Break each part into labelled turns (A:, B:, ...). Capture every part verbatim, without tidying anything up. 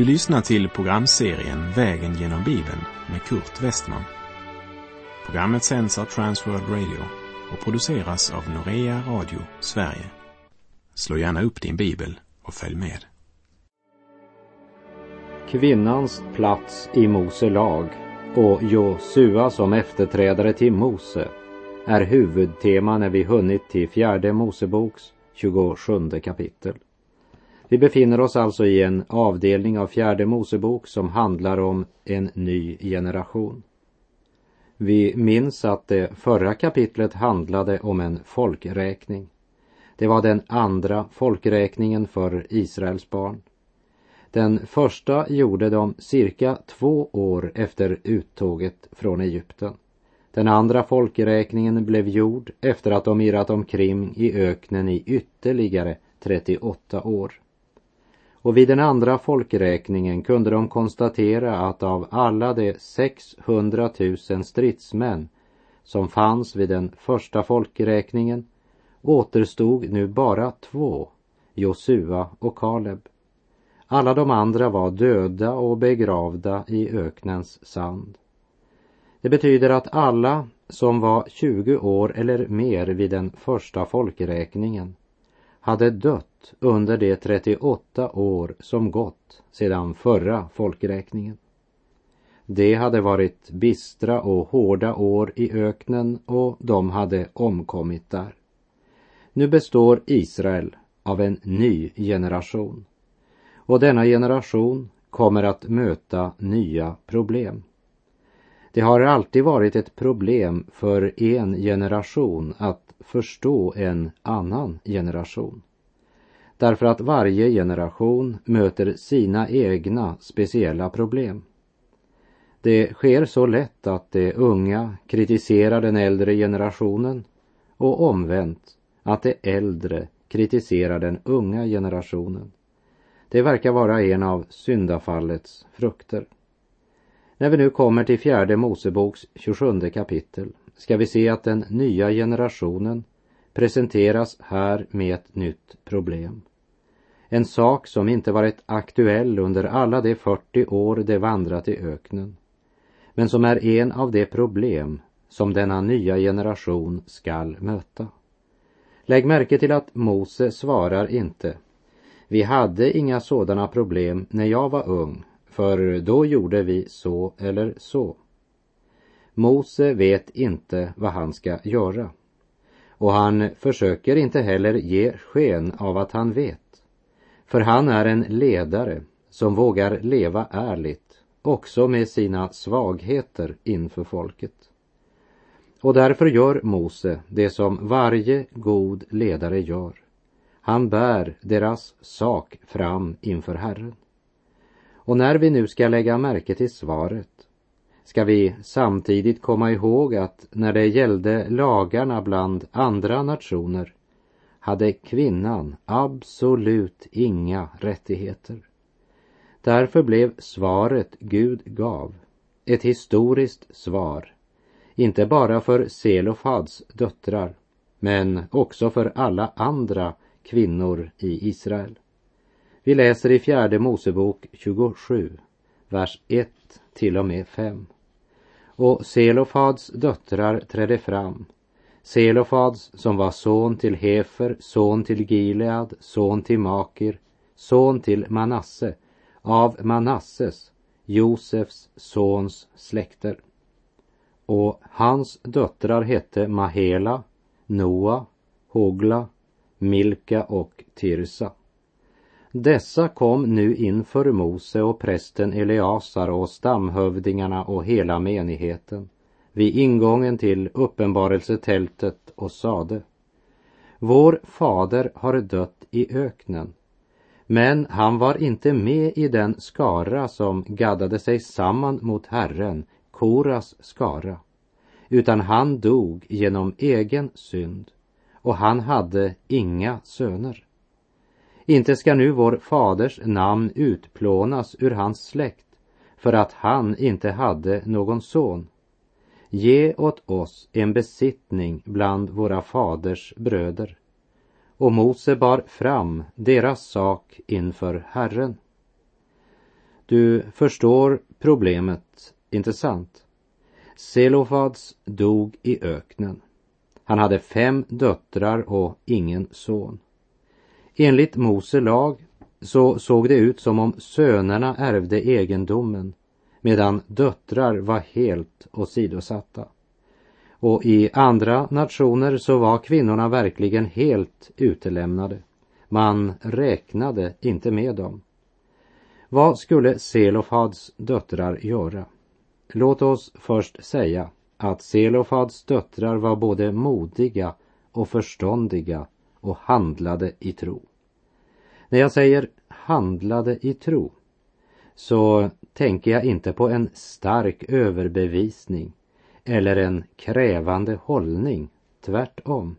A: Du lyssnar till programserien Vägen genom Bibeln med Kurt Westman. Programmet sänds av Transworld Radio och produceras av Norea Radio Sverige. Slå gärna upp din bibel och följ med.
B: Kvinnans plats i Mose lag och Josua som efterträdare till Mose är huvudtema när vi hunnit till fjärde Moseboks tjugosjunde kapitel. Vi befinner oss alltså i en avdelning av fjärde Mosebok som handlar om en ny generation. Vi minns att det förra kapitlet handlade om en folkräkning. Det var den andra folkräkningen för Israels barn. Den första gjorde de cirka två år efter uttåget från Egypten. Den andra folkräkningen blev gjord efter att de irrat omkring i öknen i ytterligare trettioåtta år. Och vid den andra folkräkningen kunde de konstatera att av alla de sexhundratusen stridsmän som fanns vid den första folkräkningen återstod nu bara två, Josua och Kaleb. Alla de andra var döda och begravda i öknens sand. Det betyder att alla som var tjugo år eller mer vid den första folkräkningen hade dött under de trettioåtta år som gått sedan förra folkräkningen. Det hade varit bistra och hårda år i öknen och de hade omkommit där. Nu består Israel av en ny generation. Och denna generation kommer att möta nya problem. Det har alltid varit ett problem för en generation att förstå en annan generation. Därför att varje generation möter sina egna speciella problem. Det sker så lätt att de unga kritiserar den äldre generationen och omvänt att de äldre kritiserar den unga generationen. Det verkar vara en av syndafallets frukter. När vi nu kommer till fjärde Moseboks tjugosjunde kapitel ska vi se att den nya generationen presenteras här med ett nytt problem. En sak som inte varit aktuell under alla de fyrtio år de vandrat i öknen, men som är en av de problem som denna nya generation skall möta. Lägg märke till att Mose svarar inte: vi hade inga sådana problem när jag var ung, för då gjorde vi så eller så. Mose vet inte vad han ska göra. Och han försöker inte heller ge sken av att han vet. För han är en ledare som vågar leva ärligt, också med sina svagheter inför folket. Och därför gör Mose det som varje god ledare gör. Han bär deras sak fram inför Herren. Och när vi nu ska lägga märke till svaret ska vi samtidigt komma ihåg att när det gällde lagarna bland andra nationer hade kvinnan absolut inga rättigheter. Därför blev svaret Gud gav ett historiskt svar, inte bara för Selofads döttrar men också för alla andra kvinnor i Israel. Vi läser i fjärde Mosebok tjugosju, vers ett till och med fem. Och Selofads döttrar trädde fram. Selofads som var son till Hefer, son till Gilead, son till Makir, son till Manasse, av Manasses, Josefs sons släkter. Och hans döttrar hette Mahela, Noa, Hogla, Milka och Tirsa. Dessa kom nu inför Mose och prästen Eleasar och stamhövdingarna och hela menigheten vid ingången till uppenbarelsetältet och sade: vår fader har dött i öknen, men han var inte med i den skara som gaddade sig samman mot Herren, Koras skara, utan han dog genom egen synd, och han hade inga söner. Inte ska nu vår faders namn utplånas ur hans släkt, för att han inte hade någon son. Ge åt oss en besittning bland våra faders bröder. Och Mose bar fram deras sak inför Herren. Du förstår problemet, inte sant? Selofads dog i öknen. Han hade fem döttrar och ingen son. Enligt Mose lag så såg det ut som om sönerna ärvde egendomen, medan döttrar var helt åsidosatta. Och i andra nationer så var kvinnorna verkligen helt utelämnade. Man räknade inte med dem. Vad skulle Selofads döttrar göra? Låt oss först säga att Selofads döttrar var både modiga och förståndiga och handlade i tro. När jag säger handlade i tro så tänker jag inte på en stark överbevisning eller en krävande hållning, tvärtom.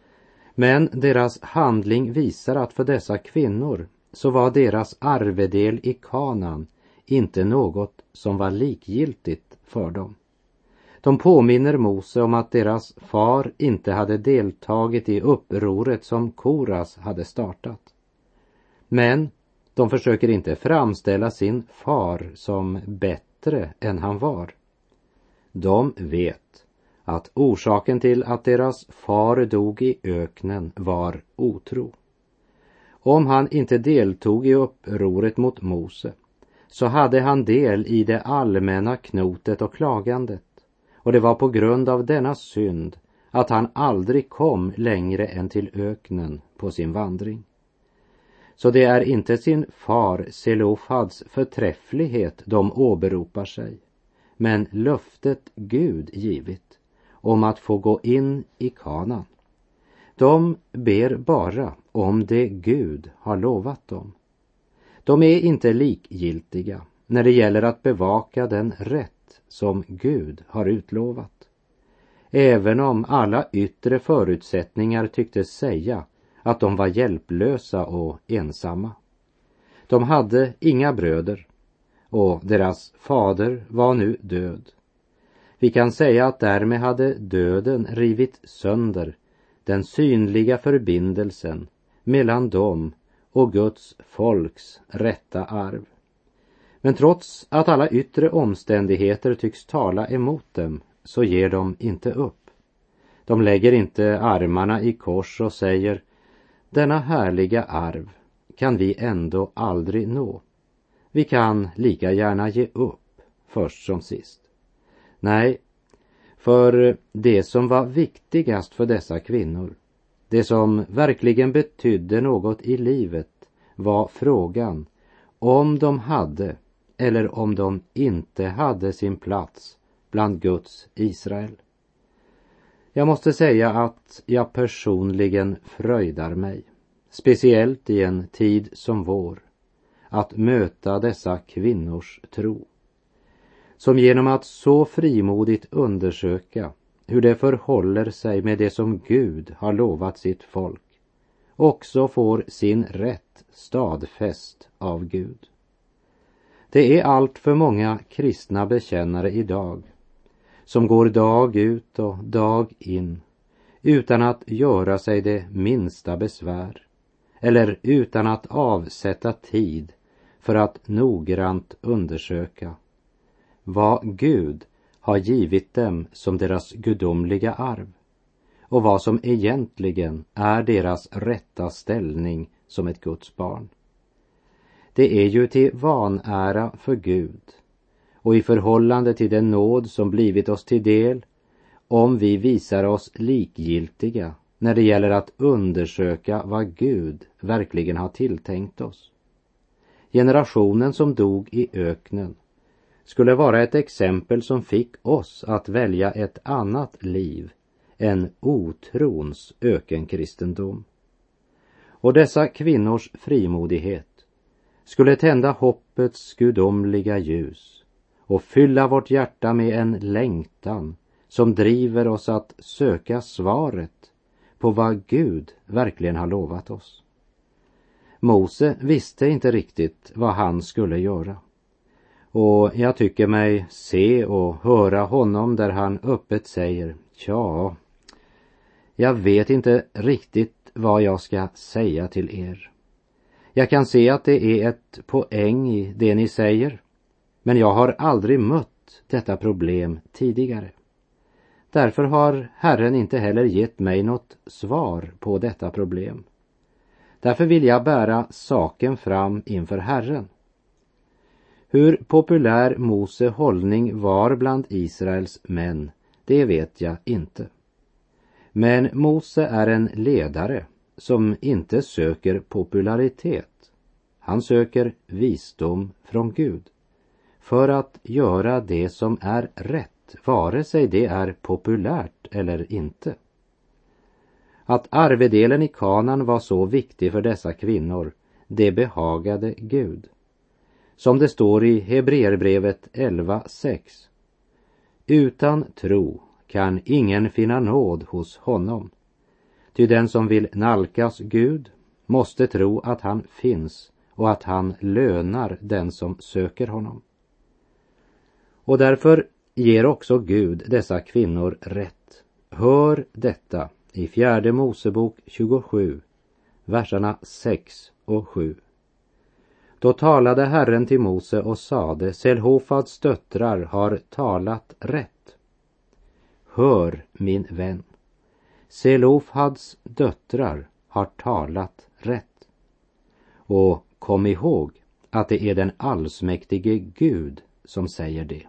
B: Men deras handling visar att för dessa kvinnor så var deras arvedel i Kanaan inte något som var likgiltigt för dem. De påminner Mose om att deras far inte hade deltagit i upproret som Koras hade startat. Men de försöker inte framställa sin far som bättre än han var. De vet att orsaken till att deras far dog i öknen var otro. Om han inte deltog i upproret mot Mose så hade han del i det allmänna knotet och klagandet. Och det var på grund av denna synd att han aldrig kom längre än till öknen på sin vandring. Så det är inte sin far Selofads förträfflighet de åberopar sig, men löftet Gud givit om att få gå in i Kanaan. De ber bara om det Gud har lovat dem. De är inte likgiltiga när det gäller att bevaka den rätt som Gud har utlovat. Även om alla yttre förutsättningar tycktes säga att de var hjälplösa och ensamma. De hade inga bröder och deras fader var nu död. Vi kan säga att därmed hade döden rivit sönder den synliga förbindelsen mellan dem och Guds folks rätta arv. Men trots att alla yttre omständigheter tycks tala emot dem så ger de inte upp. De lägger inte armarna i kors och säger: denna härliga arv kan vi ändå aldrig nå. Vi kan lika gärna ge upp först som sist. Nej, för det som var viktigast för dessa kvinnor, det som verkligen betydde något i livet, var frågan om de hade eller om de inte hade sin plats bland Guds Israel. Jag måste säga att jag personligen fröjdar mig, speciellt i en tid som vår, att möta dessa kvinnors tro, som genom att så frimodigt undersöka hur det förhåller sig med det som Gud har lovat sitt folk, också får sin rätt stadfäst av Gud. Det är allt för många kristna bekännare idag som går dag ut och dag in utan att göra sig det minsta besvär eller utan att avsätta tid för att noggrant undersöka vad Gud har givit dem som deras gudomliga arv och vad som egentligen är deras rätta ställning som ett Guds barn. Det är ju till vanära för Gud och i förhållande till den nåd som blivit oss till del om vi visar oss likgiltiga när det gäller att undersöka vad Gud verkligen har tilltänkt oss. Generationen som dog i öknen skulle vara ett exempel som fick oss att välja ett annat liv än otrons ökenkristendom. Och dessa kvinnors frimodighet skulle tända hoppets gudomliga ljus och fylla vårt hjärta med en längtan som driver oss att söka svaret på vad Gud verkligen har lovat oss. Mose visste inte riktigt vad han skulle göra. Och jag tycker mig se och höra honom där han öppet säger: ja, jag vet inte riktigt vad jag ska säga till er. Jag kan se att det är ett poäng i det ni säger, men jag har aldrig mött detta problem tidigare. Därför har Herren inte heller gett mig något svar på detta problem. Därför vill jag bära saken fram inför Herren. Hur populär Mose hållning var bland Israels män, det vet jag inte. Men Mose är en ledare som inte söker popularitet. Han söker visdom från Gud för att göra det som är rätt, vare sig det är populärt eller inte. Att arvedelen i Kanan var så viktig för dessa kvinnor, det behagade Gud. Som det står i Hebreerbrevet elva sex. Utan tro kan ingen finna nåd hos honom. Ty den som vill nalkas Gud måste tro att han finns och att han lönar den som söker honom. Och därför ger också Gud dessa kvinnor rätt. Hör detta i fjärde Mosebok tjugosju, verserna sex och sju. Då talade Herren till Mose och sade, Selhofads döttrar har talat rätt. Hör, min vän, Selofads döttrar har talat rätt. Och kom ihåg att det är den allsmäktige Gud som säger det.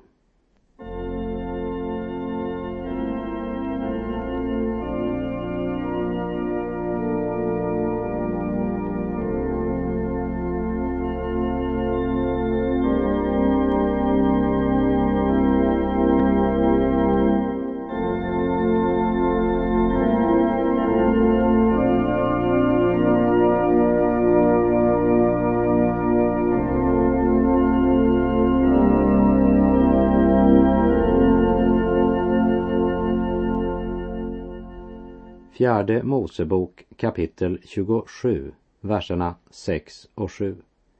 B: Fjärde Mosebok kapitel tjugosju, verserna sex och sju.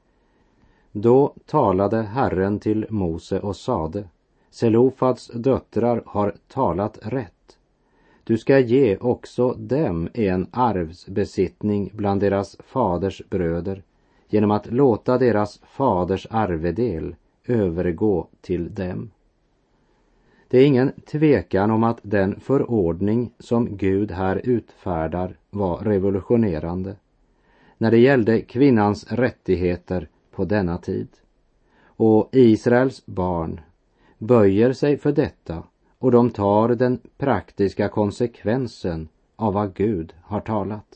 B: Då talade Herren till Mose och sade, Selofads döttrar har talat rätt. Du ska ge också dem en arvsbesittning bland deras faders bröder, genom att låta deras faders arvedel övergå till dem. Det är ingen tvekan om att den förordning som Gud här utfärdar var revolutionerande när det gällde kvinnans rättigheter på denna tid. Och Israels barn böjer sig för detta och de tar den praktiska konsekvensen av vad Gud har talat.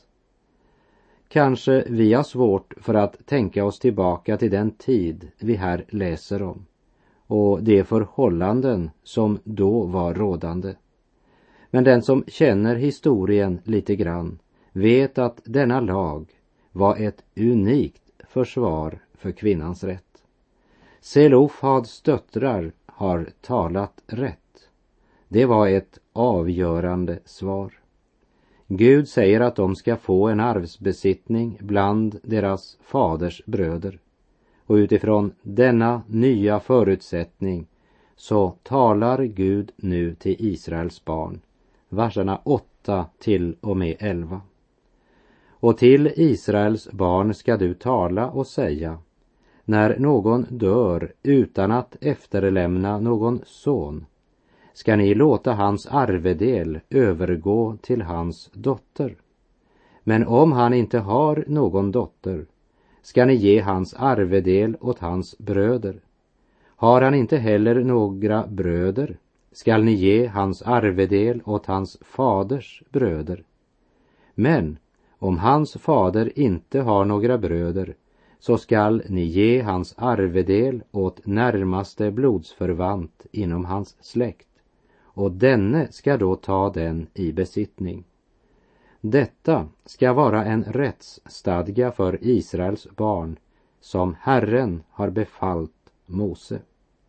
B: Kanske vi har svårt för att tänka oss tillbaka till den tid vi här läser om och de förhållanden som då var rådande. Men den som känner historien lite grann vet att denna lag var ett unikt försvar för kvinnans rätt. Selofads döttrar har talat rätt. Det var ett avgörande svar. Gud säger att de ska få en arvsbesittning bland deras faders bröder. Och utifrån denna nya förutsättning så talar Gud nu till Israels barn, verserna åtta till och med elva. Och till Israels barn ska du tala och säga, när någon dör utan att efterlämna någon son, ska ni låta hans arvedel övergå till hans dotter. Men om han inte har någon dotter, ska ni ge hans arvedel åt hans bröder. Har han inte heller några bröder, skall ni ge hans arvedel åt hans faders bröder. Men om hans fader inte har några bröder, så skall ni ge hans arvedel åt närmaste blodsförvant inom hans släkt, och denne ska då ta den i besittning. Detta ska vara en rättsstadga för Israels barn, som Herren har befallt Mose.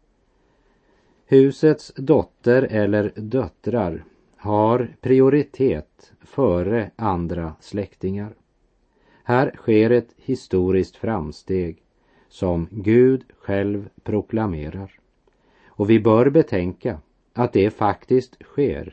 B: Husets dotter eller döttrar har prioritet före andra släktingar. Här sker ett historiskt framsteg som Gud själv proklamerar. Och vi bör betänka att det faktiskt sker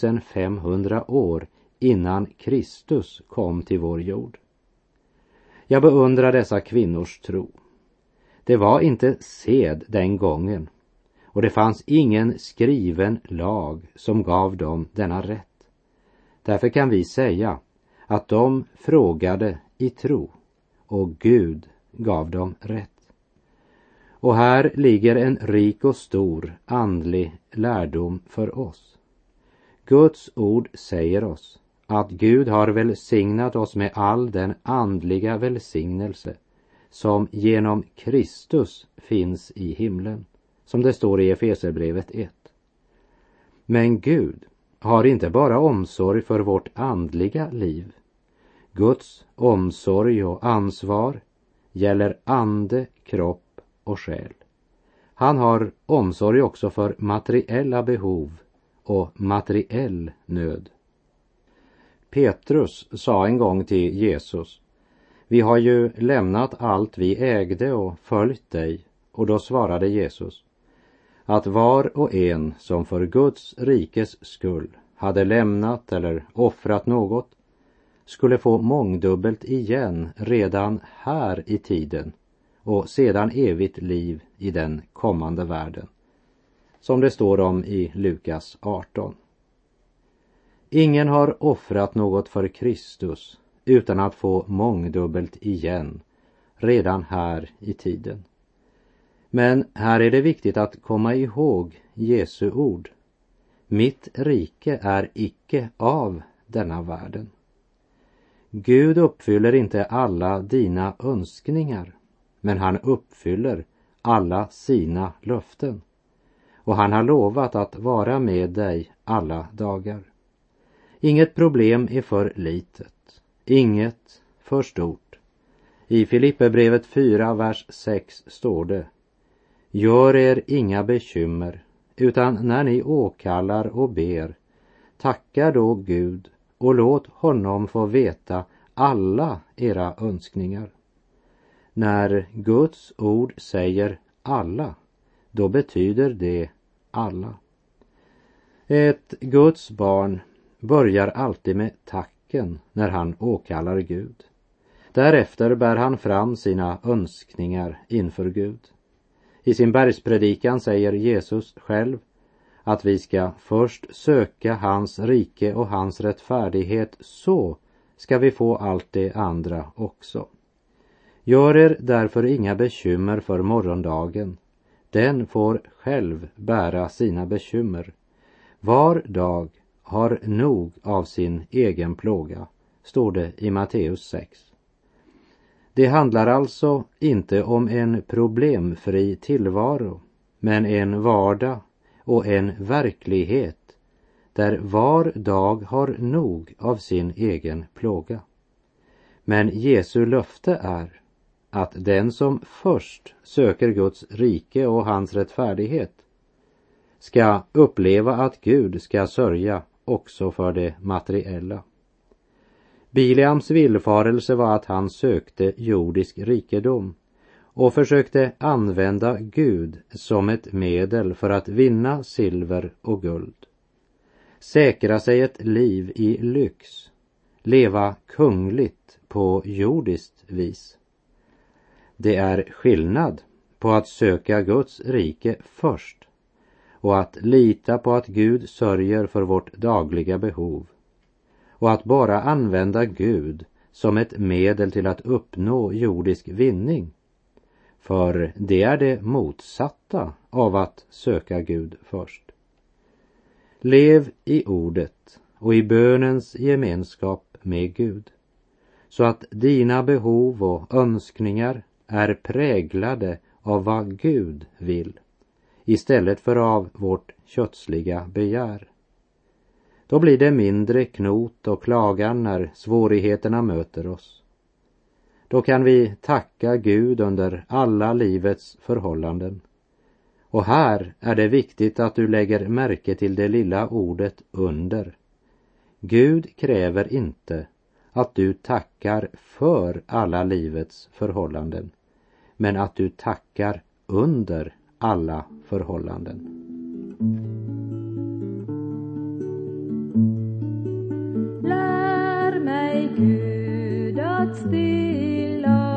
B: femtonhundra år innan Kristus kom till vår jord. Jag beundrar dessa kvinnors tro. Det var inte sed den gången, och det fanns ingen skriven lag som gav dem denna rätt. Därför kan vi säga att de frågade i tro, och Gud gav dem rätt. Och här ligger en rik och stor andlig lärdom för oss. Guds ord säger oss att Gud har välsignat oss med all den andliga välsignelse som genom Kristus finns i himlen, som det står i Efesierbrevet ett. Men Gud har inte bara omsorg för vårt andliga liv. Guds omsorg och ansvar gäller ande, kropp och själ. Han har omsorg också för materiella behov och materiell nöd. Petrus sa en gång till Jesus: vi har ju lämnat allt vi ägde och följt dig. Och då svarade Jesus att var och en som för Guds rikes skull hade lämnat eller offrat något skulle få mångdubbelt igen redan här i tiden och sedan evigt liv i den kommande världen. Som det står om i Lukas arton. Ingen har offrat något för Kristus utan att få mångdubbelt igen redan här i tiden. Men här är det viktigt att komma ihåg Jesu ord. Mitt rike är icke av denna världen. Gud uppfyller inte alla dina önskningar, men han uppfyller alla sina löften. Och han har lovat att vara med dig alla dagar. Inget problem är för litet, inget för stort. I Filipperbrevet fyra, vers sex står det: gör er inga bekymmer, utan när ni åkallar och ber, tacka då Gud och låt honom få veta alla era önskningar. När Guds ord säger alla, då betyder det alla. Ett Guds barn börjar alltid med tacken när han åkallar Gud. Därefter bär han fram sina önskningar inför Gud. I sin bergspredikan säger Jesus själv att vi ska först söka hans rike och hans rättfärdighet, så ska vi få allt det andra också. Gör er därför inga bekymmer för morgondagen. Den får själv bära sina bekymmer. Var dag har nog av sin egen plåga, står det i Matteus sex. Det handlar alltså inte om en problemfri tillvaro, men en vardag och en verklighet där var dag har nog av sin egen plåga. Men Jesu löfte är att den som först söker Guds rike och hans rättfärdighet ska uppleva att Gud ska sörja också för det materiella. Bileams villfarelse var att han sökte jordisk rikedom och försökte använda Gud som ett medel för att vinna silver och guld. Säkra sig ett liv i lyx, leva kungligt på jordiskt vis. Det är skillnad på att söka Guds rike först och att lita på att Gud sörjer för vårt dagliga behov, och att bara använda Gud som ett medel till att uppnå jordisk vinning. För det är det motsatta av att söka Gud först. Lev i ordet och i bönens gemenskap med Gud, så att dina behov och önskningar är präglade av vad Gud vill, istället för av vårt kötsliga begär. Då blir det mindre knot och klagan när svårigheterna möter oss. Då kan vi tacka Gud under alla livets förhållanden. Och här är det viktigt att du lägger märke till det lilla ordet under. Gud kräver inte att du tackar för alla livets förhållanden, men att du tackar under alla förhållanden.
C: Lär mig, Gud, att stilla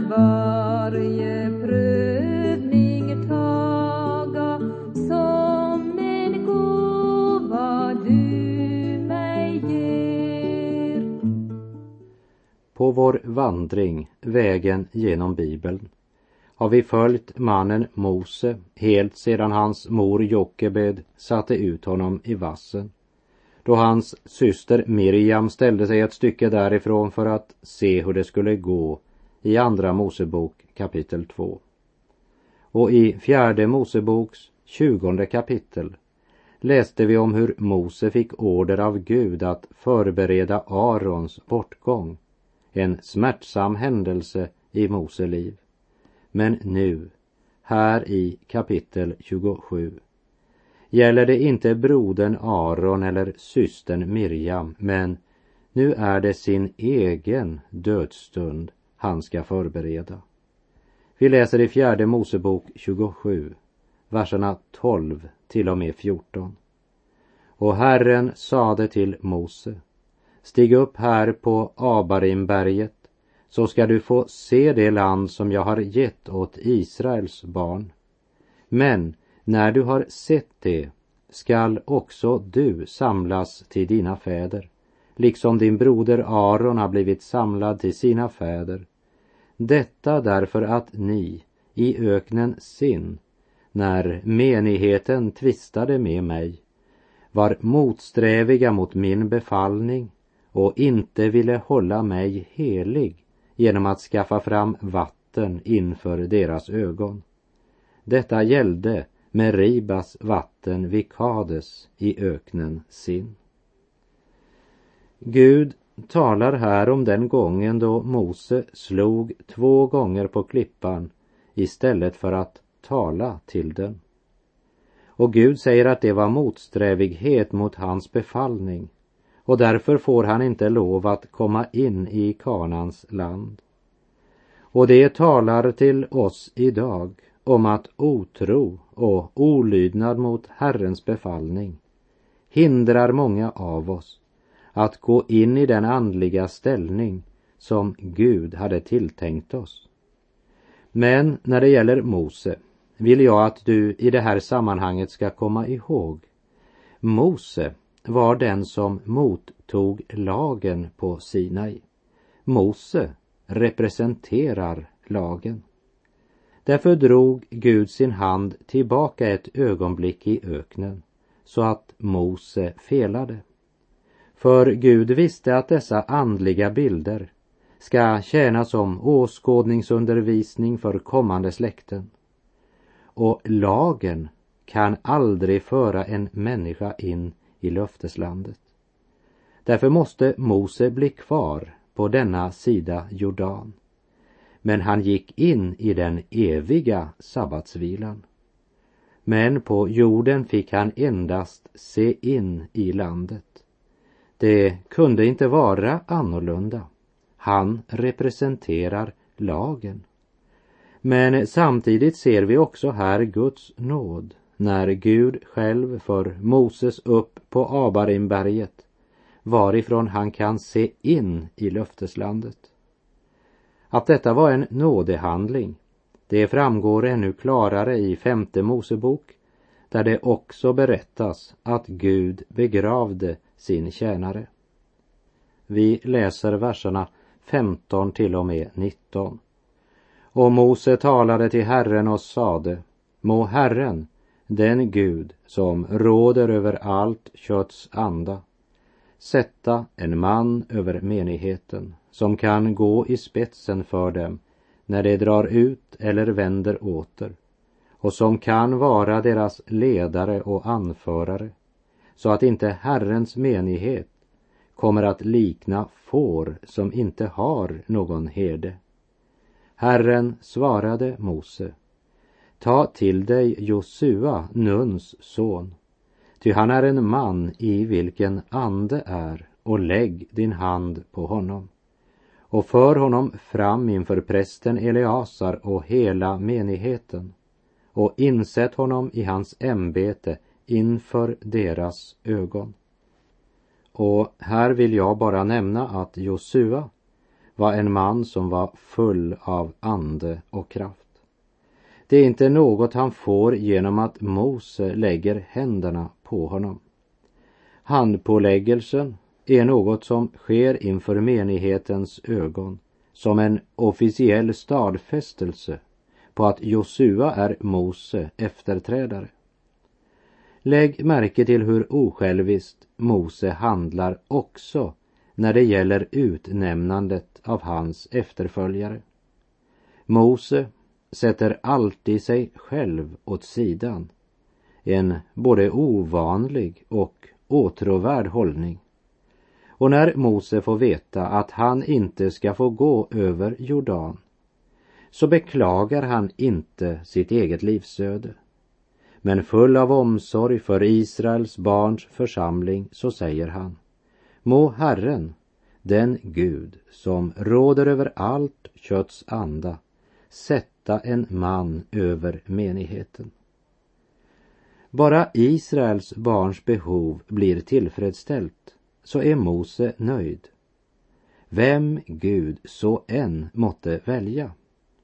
C: skall varje prövning taga som en gåva du mig ger.
B: På vår vandring, vägen genom Bibeln, har vi följt mannen Mose helt sedan hans mor Jokebed satte ut honom i vassen, då hans syster Miriam ställde sig ett stycke därifrån för att se hur det skulle gå i andra Mosebok kapitel två. Och i fjärde Moseboks tjugonde kapitel läste vi om hur Mose fick order av Gud att förbereda Arons bortgång, en smärtsam händelse i Mose liv. Men nu, här i kapitel tjugosju, gäller det inte brodern Aron eller systern Miriam, men nu är det sin egen dödsstund han ska förbereda. Vi läser i fjärde Mosebok tjugosju, verserna tolv till och med fjorton. Och Herren sade till Mose: stig upp här på Abarimberget, så ska du få se det land som jag har gett åt Israels barn. Men när du har sett det skall också du samlas till dina fäder, liksom din broder Aron har blivit samlad till sina fäder. Detta därför att ni i öknen Sin, när menigheten tvistade med mig, var motsträviga mot min befallning och inte ville hålla mig helig genom att skaffa fram vatten inför deras ögon. Detta gällde Meribas vatten vid Kades i öknen Sin. Gud talar här om den gången då Mose slog två gånger på klippan istället för att tala till den. Och Gud säger att det var motsträvighet mot hans befallning, och därför får han inte lov att komma in i Kanans land. Och det talar till oss idag om att otro och olydnad mot Herrens befallning hindrar många av oss att gå in i den andliga ställning som Gud hade tilltänkt oss. Men när det gäller Mose vill jag att du i det här sammanhanget ska komma ihåg: Mose var den som mottog lagen på Sinai. Mose representerar lagen. Därför drog Gud sin hand tillbaka ett ögonblick i öknen, så att Mose felade. För Gud visste att dessa andliga bilder ska tjäna som åskådningsundervisning för kommande släkten. Och lagen kan aldrig föra en människa in i löfteslandet. Därför måste Mose bli kvar på denna sida Jordan. Men han gick in i den eviga sabbatsvilan. Men på jorden fick han endast se in i landet. Det kunde inte vara annorlunda. Han representerar lagen. Men samtidigt ser vi också här Guds nåd, när Gud själv för Moses upp på Abarimberget, varifrån han kan se in i löfteslandet. Att detta var en nådehandling, det framgår ännu klarare i femte Mosebok, där det också berättas att Gud begravde sin tjänare. Vi läser verserna femton till och med nitton. Och Mose talade till Herren och sade: må Herren, den Gud som råder över allt kötts anda, sätta en man över menigheten, som kan gå i spetsen för dem när de drar ut eller vänder åter, och som kan vara deras ledare och anförare, så att inte Herrens menighet kommer att likna får som inte har någon herde. Herren svarade Mose: ta till dig Josua, Nuns son, ty han är en man i vilken ande är, och lägg din hand på honom. Och för honom fram inför prästen Eleasar och hela menigheten, och insätt honom i hans ämbete inför deras ögon. Och här vill jag bara nämna att Josua var en man som var full av ande och kraft. Det är inte något han får genom att Mose lägger händerna på honom. Handpåläggelsen är något som sker inför menighetens ögon som en officiell stadfästelse på att Josua är Mose efterträdare. Lägg märke till hur osjälviskt Mose handlar också när det gäller utnämnandet av hans efterföljare. Mose sätter alltid sig själv åt sidan, en både ovanlig och åtråvärd hållning. Och när Mose får veta att han inte ska få gå över Jordan, så beklagar han inte sitt eget livsöde. Men full av omsorg för Israels barns församling så säger han: må Herren, den Gud som råder över allt kötts anda, sätta en man över menigheten. Bara Israels barns behov blir tillfredsställt, så är Mose nöjd. Vem Gud så än måtte välja.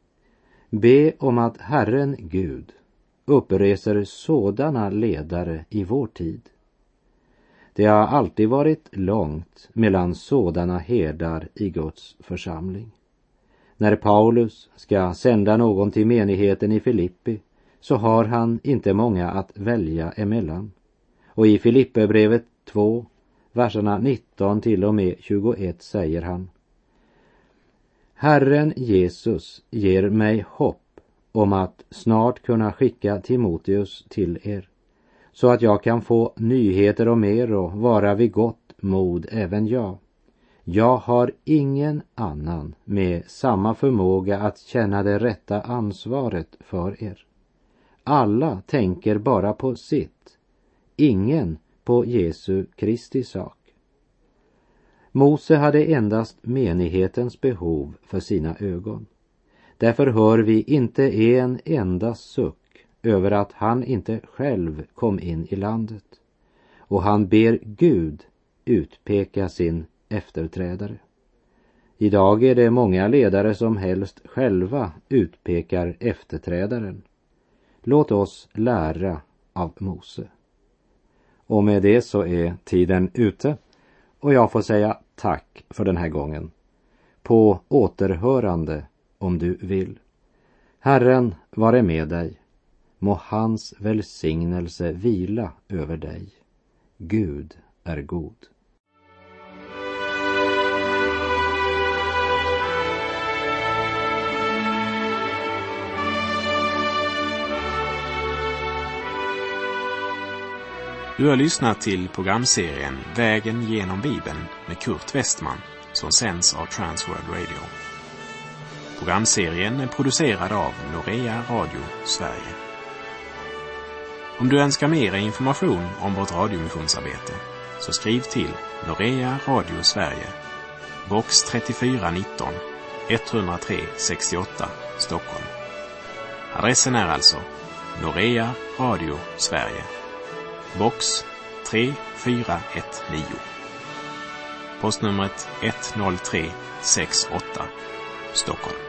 B: Be om att Herren Gud uppreser sådana ledare i vår tid. Det har alltid varit långt mellan sådana herdar i Guds församling. När Paulus ska sända någon till menigheten i Filippi så har han inte många att välja emellan. Och i Filipperbrevet två, verserna nitton till och med tjugoett säger han: Herren Jesus ger mig hopp om att snart kunna skicka Timoteus till er, så att jag kan få nyheter om er och vara vid gott mod även jag. Jag har ingen annan med samma förmåga att känna det rätta ansvaret för er. Alla tänker bara på sitt, ingen på Jesu Kristi sak. Mose hade endast menighetens behov för sina ögon. Därför hör vi inte en enda suck över att han inte själv kom in i landet. Och han ber Gud utpeka sin efterträdare. Idag är det många ledare som helst själva utpekar efterträdaren. Låt oss lära av Mose. Och med det så är tiden ute och jag får säga tack för den här gången. På återhörande om du vill. Herren vare med dig. Må hans välsignelse vila över dig. Gud är god.
A: Du har lyssnat till programserien Vägen genom Bibeln med Kurt Westman som sänds av Transworld Radio. Programserien är producerad av Norea Radio Sverige. Om du önskar mer information om vårt radiomissionsarbete så skriv till Norea Radio Sverige, box trettiofyra nitton, etthundratre sextioåtta, Stockholm. Adressen är alltså Norea Radio Sverige, box tre fyra ett nio. Postnumret ett noll tre sex åtta, Stockholm.